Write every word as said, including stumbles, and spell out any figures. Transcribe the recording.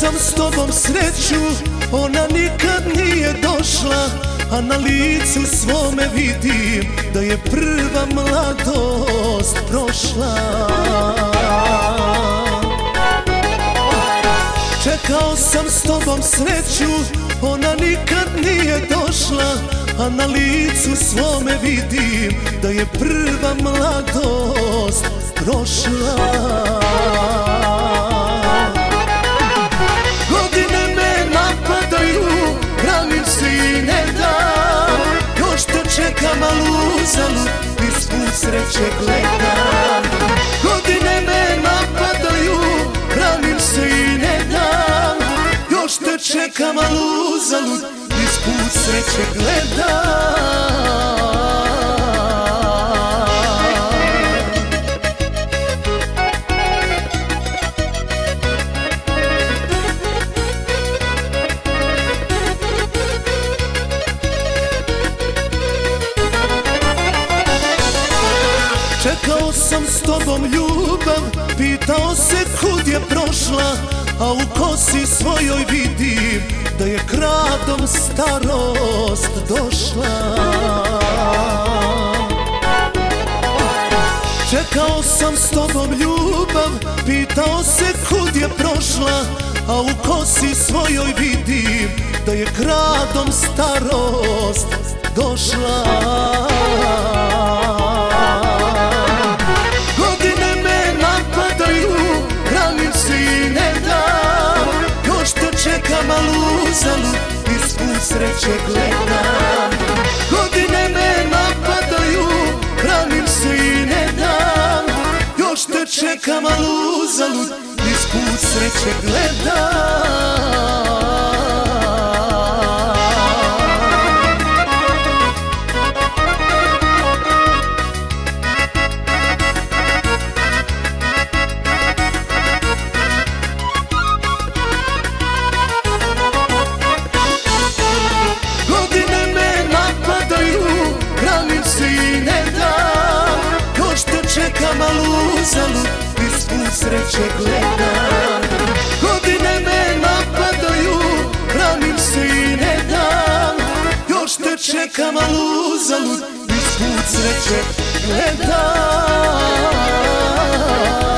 sam s tobom sreću, ona nikad nije došla, a na licu svome vidim da je prva mladost prošla. Čekao sam s tobom sreću, ona nikad nije došla, a na licu svome vidim da je prva mladost prošla. Godine me napadaju, branim se i ne dam, još te čekam, al uzalud, niz put sreće gledam. Godine me napadaju, branim se i ne dam, još te čekam, al uzalud, niz put sreće gledam. Čekao sam s tobom ljubav, pitao se kud je prošla, a u kosi svojoj vidim da je kradom starost došla. Čekao sam s tobom ljubav, pitao se kud je prošla, a u kosi svojoj vidim da je kradom starost došla. Čekam, al uzalud, niz put sreće gledam. Godine me napadaju, branim se i ne dam, još te čekam, al uzalud, niz put sreće gledam. Čekam, al uzalud, niz put sreće gledam. Godine me napadaju, branim se i ne dam, još te čekam, al uzalud, niz put sreće gledam.